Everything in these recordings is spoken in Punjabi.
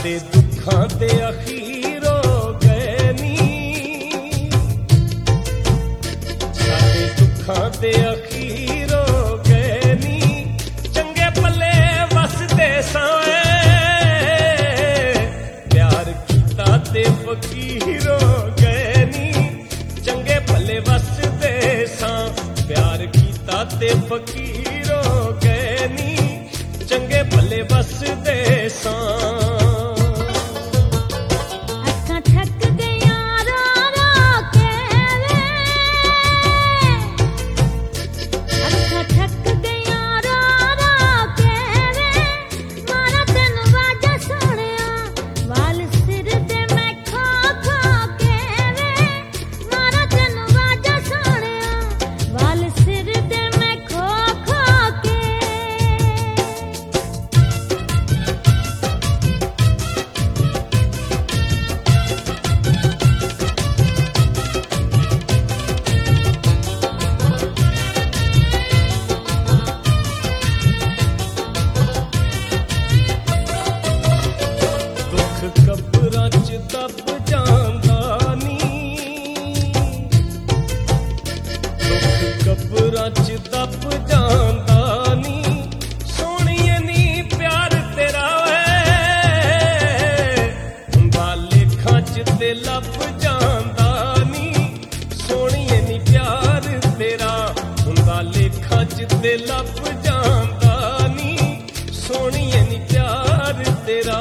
ਸਾਡੇ ਦੁੱਖਾਂ ਦੇ ਅਖੀਰ ਹੋ ਗਏ ਨੀ, ਸਾਡੇ ਦੁੱਖਾਂ ਦੇ ਅਖੀਰ ਹੋ ਗਏ ਨੀ, ਚੰਗੇ ਭਲੇ ਵਸਦੇ ਸਾਂ ਪਿਆਰ ਕੀਤਾ ਤੇ ਫਕੀਰ ਹੋ ਗਏ ਨੀ, ਚੰਗੇ ਭਲੇ ਵਸਦੇ ਸਾਂ ਪਿਆਰ ਕੀਤਾ ਤੇ ਫਕੀਰ ਹੋ ਗਏ ਨੀ, ਚੰਗੇ ਭਲੇ ਵਸਦੇ ਸਾਂ। ਕਬਰਾਂ ਚ ਦੱਬ ਜਾਂਦਾ ਨੀ, ਦੁੱਖ ਕਬਰਾਂ ਚ ਦੱਬ ਜਾਂਦਾ ਨੀ, ਸੋਹਣੀਏ ਨੀ ਪਿਆਰ ਤੇਰਾ ਹੁੰਦਾ ਲੇਖਾਂ ਚ ਤੇ ਲੱਭ ਜਾਂਦਾ ਨੀ, ਸੋਹਣੀਏ ਨੀ ਪਿਆਰ ਤੇਰਾ ਹੁੰਦਾ ਲੇਖਾਂ ਚ ਤੇ ਲੱਭ ਜਾਂਦਾ ਨੀ, ਸੋਹਣੀਏ ਨੀ ਪਿਆਰ ਤੇਰਾ।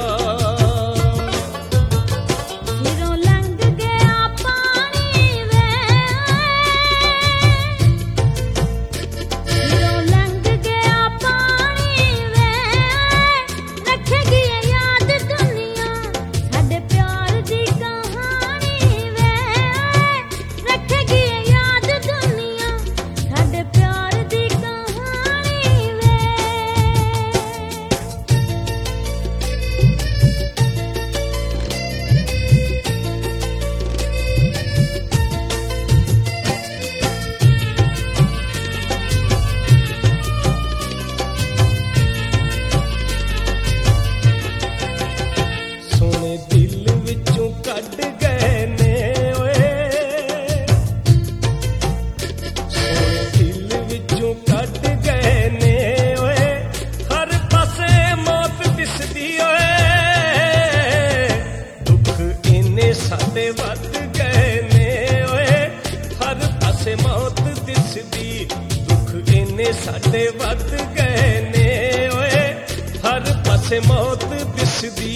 ਸਾਡੇ ਵੱਧ ਗਏ ਨੇ ਓਏ, ਹਰ ਪਾਸੇ ਮੌਤ ਦਿਸਦੀ, ਦੁੱਖ ਇੰਨੇ ਸਾਡੇ ਵੱਧ ਗਏ ਨੇ ਓਏ, ਹਰ ਪਾਸੇ ਮੌਤ ਦਿਸਦੀ।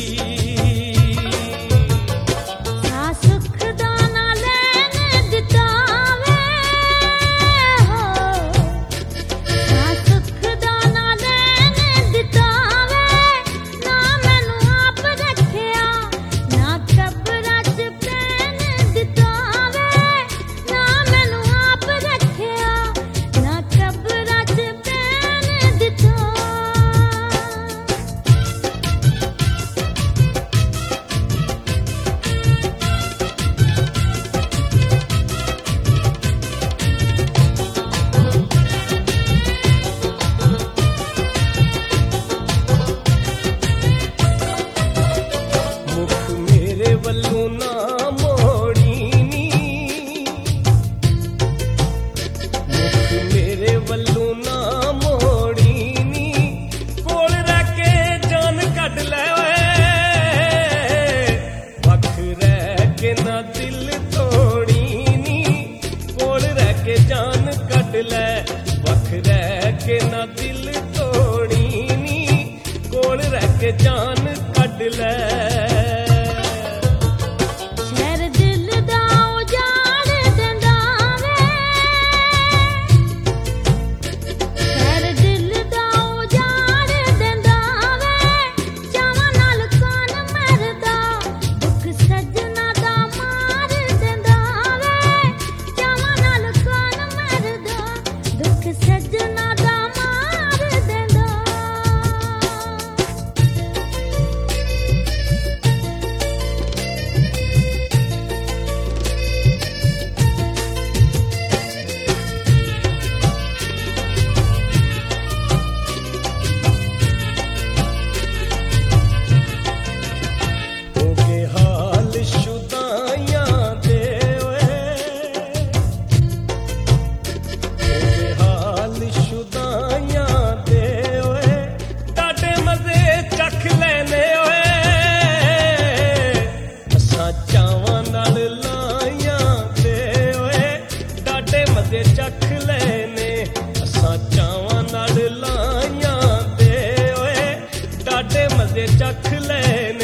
ਵੱਲੋਂ ਨਾ ਮੋੜੀ ਨੀ, ਮੁਖ ਮੇਰੇ ਵੱਲੋਂ ਨਾ ਮੋੜੀ ਨੀ, ਕੋਲ ਰਹਿ ਕੇ ਜਾਨ ਕੱਢ ਲੈ ਓਏ, ਵੱਖ ਰਹਿ ਕੇ ਨਾ ਦਿਲ ਤੋੜੀ ਨੀ, ਕੋਲ ਰਹਿ ਕੇ ਜਾਨ ਕੱਢ ਲੈ, ਵੱਖ ਰਹਿ ਕੇ ਨਾ ਦਿਲ ਤੋੜੀ ਨੀ, ਕੋਲ ਰਹਿ ਕੇ ਜਾਨ ਕੱਢ ਲੈ। ਚੱਖ ਲੈ